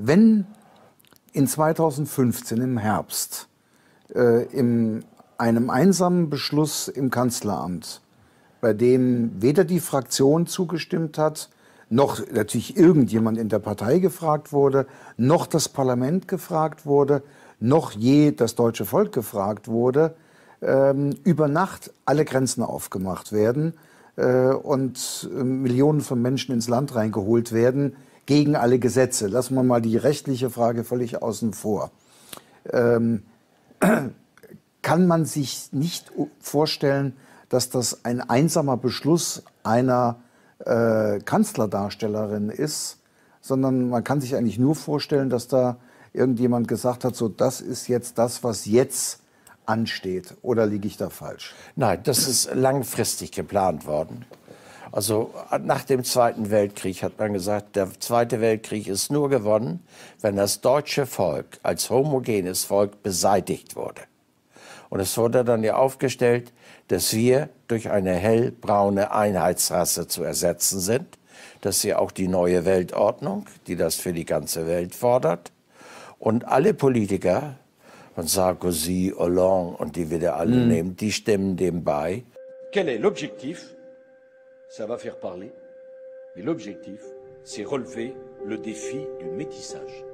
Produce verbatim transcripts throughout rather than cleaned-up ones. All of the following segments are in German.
Wenn in zweitausendfünfzehn im Herbst äh, in einem einsamen Beschluss im Kanzleramt, bei dem weder die Fraktion zugestimmt hat, noch natürlich irgendjemand in der Partei gefragt wurde, noch das Parlament gefragt wurde, noch je das deutsche Volk gefragt wurde, ähm, über Nacht alle Grenzen aufgemacht werden äh, und äh, Millionen von Menschen ins Land reingeholt werden, gegen alle Gesetze. Lassen wir mal die rechtliche Frage völlig außen vor. Ähm, kann man sich nicht vorstellen, dass das ein einsamer Beschluss einer äh, Kanzlerdarstellerin ist, sondern man kann sich eigentlich nur vorstellen, dass da irgendjemand gesagt hat, so das ist jetzt das, was jetzt ansteht. Oder liege ich da falsch? Nein, das ist langfristig geplant worden. Also nach dem Zweiten Weltkrieg hat man gesagt, der Zweite Weltkrieg ist nur gewonnen, wenn das deutsche Volk als homogenes Volk beseitigt wurde. Und es wurde dann ja aufgestellt, dass wir durch eine hellbraune Einheitsrasse zu ersetzen sind. Das ist ja auch die neue Weltordnung, die das für die ganze Welt fordert. Und alle Politiker, von Sarkozy, Hollande und die wir alle mm. nehmen, die stimmen dem bei. Quel est l'objectif? Ça va faire parler. Mais l'objectif, c'est relever le défi du métissage.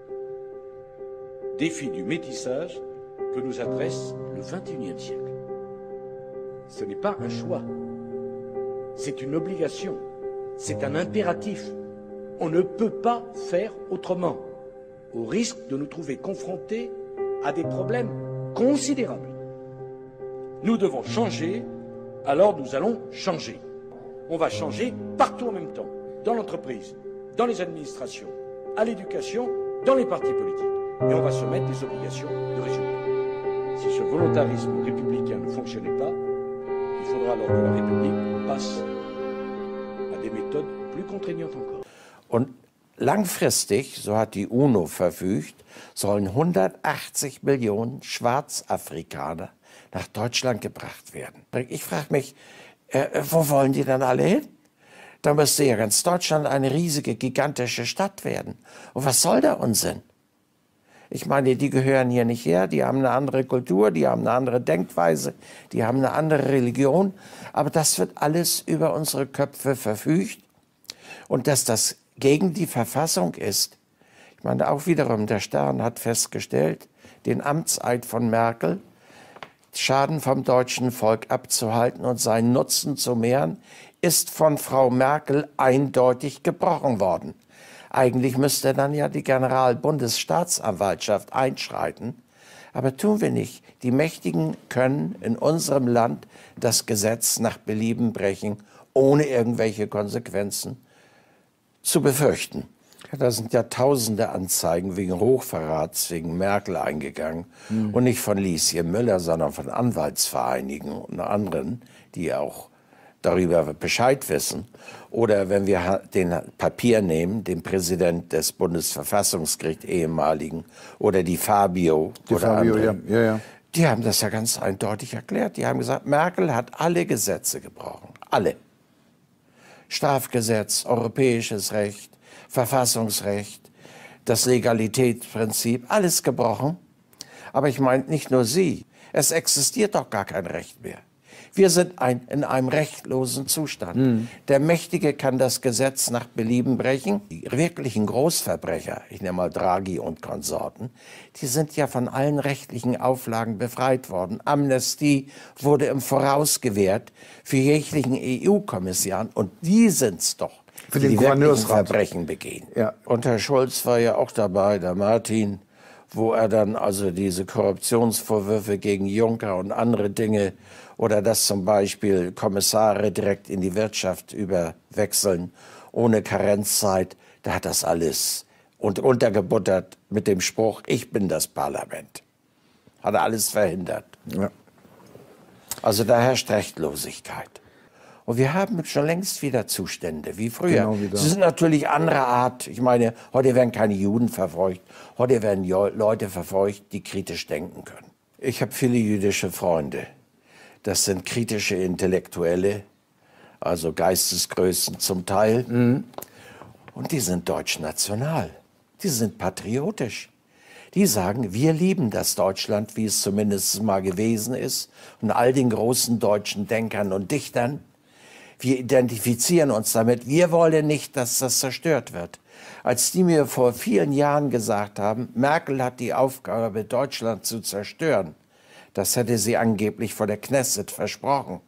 Défi du métissage que nous adresse le vingt et unième siècle. Ce n'est pas un choix, c'est une obligation, c'est un impératif. On ne peut pas faire autrement, au risque de nous trouver confrontés à des problèmes considérables. Nous devons changer, alors nous allons changer. On va changer partout en même temps, dans l'entreprise, dans les administrations, à l'éducation, dans les partis politiques. Et on va se mettre des obligations de résultat. Si ce volontarisme républicain ne fonctionnait pas, il faudra alors que la République passe à des méthodes plus contraignantes encore. Und langfristig, so hat die UNO verfügt, sollen hundertachtzig Millionen Schwarzafrikaner nach Deutschland gebracht werden. Ich frage mich, äh, wo wollen die dann alle hin? Da müsste ja ganz Deutschland eine riesige, gigantische Stadt werden. Und was soll der Unsinn? Ich meine, die gehören hier nicht her, die haben eine andere Kultur, die haben eine andere Denkweise, die haben eine andere Religion. Aber das wird alles über unsere Köpfe verfügt. Und dass das gegen die Verfassung ist, ich meine, auch wiederum, der Stern hat festgestellt, den Amtseid von Merkel, Schaden vom deutschen Volk abzuhalten und seinen Nutzen zu mehren, ist von Frau Merkel eindeutig gebrochen worden. Eigentlich müsste dann ja die Generalbundesstaatsanwaltschaft einschreiten. Aber tun wir nicht. Die Mächtigen können in unserem Land das Gesetz nach Belieben brechen, ohne irgendwelche Konsequenzen zu befürchten. Da sind ja tausende Anzeigen wegen Hochverrats, wegen Merkel eingegangen. Mhm. Und nicht von Lieschen Müller, sondern von Anwaltsvereinigungen und anderen, die auch darüber Bescheid wissen. Oder wenn wir den Papier nehmen, den Präsident des Bundesverfassungsgerichts, ehemaligen, oder die Fabio, die oder Fabio, andere, ja. Ja, ja. Die haben das ja ganz eindeutig erklärt. Die haben gesagt, Merkel hat alle Gesetze gebrochen. Alle. Strafgesetz, europäisches Recht, Verfassungsrecht, das Legalitätsprinzip, alles gebrochen. Aber ich meine nicht nur sie. Es existiert doch gar kein Recht mehr. Wir sind ein, in einem rechtlosen Zustand. Mhm. Der Mächtige kann das Gesetz nach Belieben brechen. Die wirklichen Großverbrecher, ich nenne mal Draghi und Konsorten, die sind ja von allen rechtlichen Auflagen befreit worden. Amnestie wurde im Voraus gewährt für jeglichen E U-Kommissar. Und die sind's doch, für die den die wirklichen Verbrechen begehen. Ja. Und Herr Schulz war ja auch dabei, der Martin, wo er dann also diese Korruptionsvorwürfe gegen Juncker und andere Dinge oder dass zum Beispiel Kommissare direkt in die Wirtschaft überwechseln, ohne Karenzzeit, da hat das alles und untergebuttert mit dem Spruch, ich bin das Parlament. Hat er alles verhindert. Ja. Also da herrscht Rechtlosigkeit. Und wir haben schon längst wieder Zustände, wie früher. Genau wieder. Sie sind natürlich anderer Art. Ich meine, heute werden keine Juden verfolgt. Heute werden Leute verfolgt, die kritisch denken können. Ich habe viele jüdische Freunde. Das sind kritische Intellektuelle, also Geistesgrößen zum Teil. Mhm. Und die sind deutschnational. die sind patriotisch. Die sagen, wir lieben das Deutschland, wie es zumindest mal gewesen ist, und all den großen deutschen Denkern und Dichtern. Wir identifizieren uns damit. Wir wollen nicht, dass das zerstört wird. Als die mir vor vielen Jahren gesagt haben, Merkel hat die Aufgabe, Deutschland zu zerstören, das hätte sie angeblich vor der Knesset versprochen.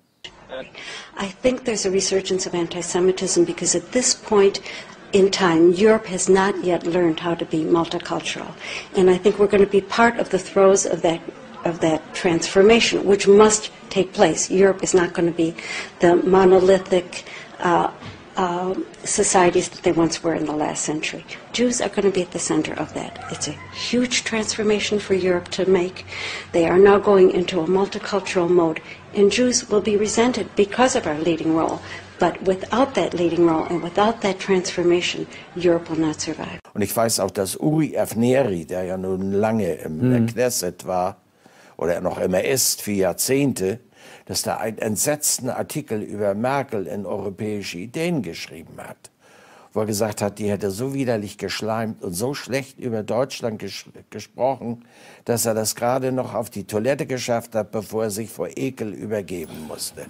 I think there's a resurgence of anti-Semitism because at this point in time, Europe has not yet learned how to be multicultural. And I think we're going to be part of the throes of that, of that transformation, which must take place. Europe is not going to be the monolithic uh, uh, societies that they once were in the last century. Jews are going to be at the center of that. It's a huge transformation for Europe to make. They are now going into a multicultural mode, and Jews will be resented because of our leading role. But without that leading role and without that transformation, Europe will not survive. Und ich weiß auch, dass Uri Avneri, der ja nun lange im mhm. Knesset war, oder noch immer ist, für Jahrzehnte, dass da einen entsetzten Artikel über Merkel in europäische Ideen geschrieben hat, wo er gesagt hat, die hätte so widerlich geschleimt und so schlecht über Deutschland ges gesprochen, dass er das gerade noch auf die Toilette geschafft hat, bevor er sich vor Ekel übergeben musste.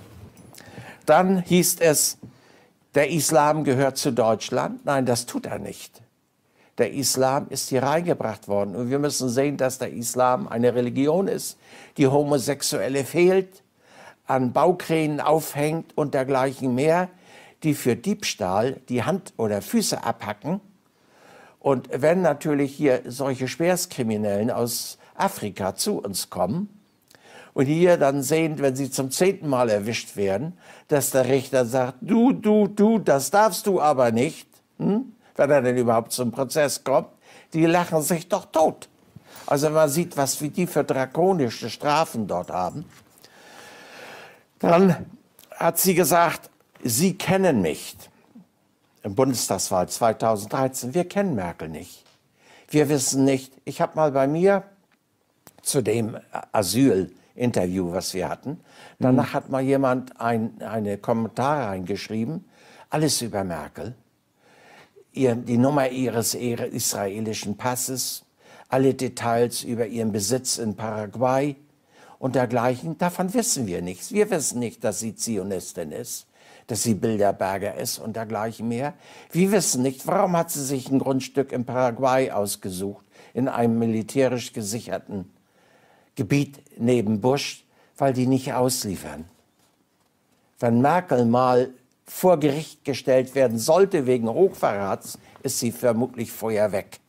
Dann hieß es, der Islam gehört zu Deutschland. Nein, das tut er nicht. Der Islam ist hier reingebracht worden. Und wir müssen sehen, dass der Islam eine Religion ist, die Homosexuelle fehlt, an Baukränen aufhängt und dergleichen mehr, die für Diebstahl die Hand oder Füße abhacken. Und wenn natürlich hier solche Schwerstkriminellen aus Afrika zu uns kommen, und hier dann sehen, wenn sie zum zehnten Mal erwischt werden, dass der Richter sagt, du, du, du, das darfst du aber nicht, hm? Wenn er denn überhaupt zum Prozess kommt, die lachen sich doch tot. Also man sieht, was wie die für drakonische Strafen dort haben. Dann hat sie gesagt, Sie kennen mich. Im Bundestagswahl zweitausenddreizehn, wir kennen Merkel nicht. Wir wissen nicht, ich habe mal bei mir zu dem Asyl-Interview, was wir hatten, danach hat mal jemand ein, eine Kommentare reingeschrieben, alles über Merkel, ihr, die Nummer ihres israelischen Passes, alle Details über ihren Besitz in Paraguay und dergleichen, davon wissen wir nichts. Wir wissen nicht, dass sie Zionistin ist, dass sie Bilderberger ist und dergleichen mehr. Wir wissen nicht, warum hat sie sich ein Grundstück in Paraguay ausgesucht, in einem militärisch gesicherten Gebiet neben Bush, weil die nicht ausliefern. Wenn Merkel mal vor Gericht gestellt werden sollte wegen Hochverrats, ist sie vermutlich vorher weg.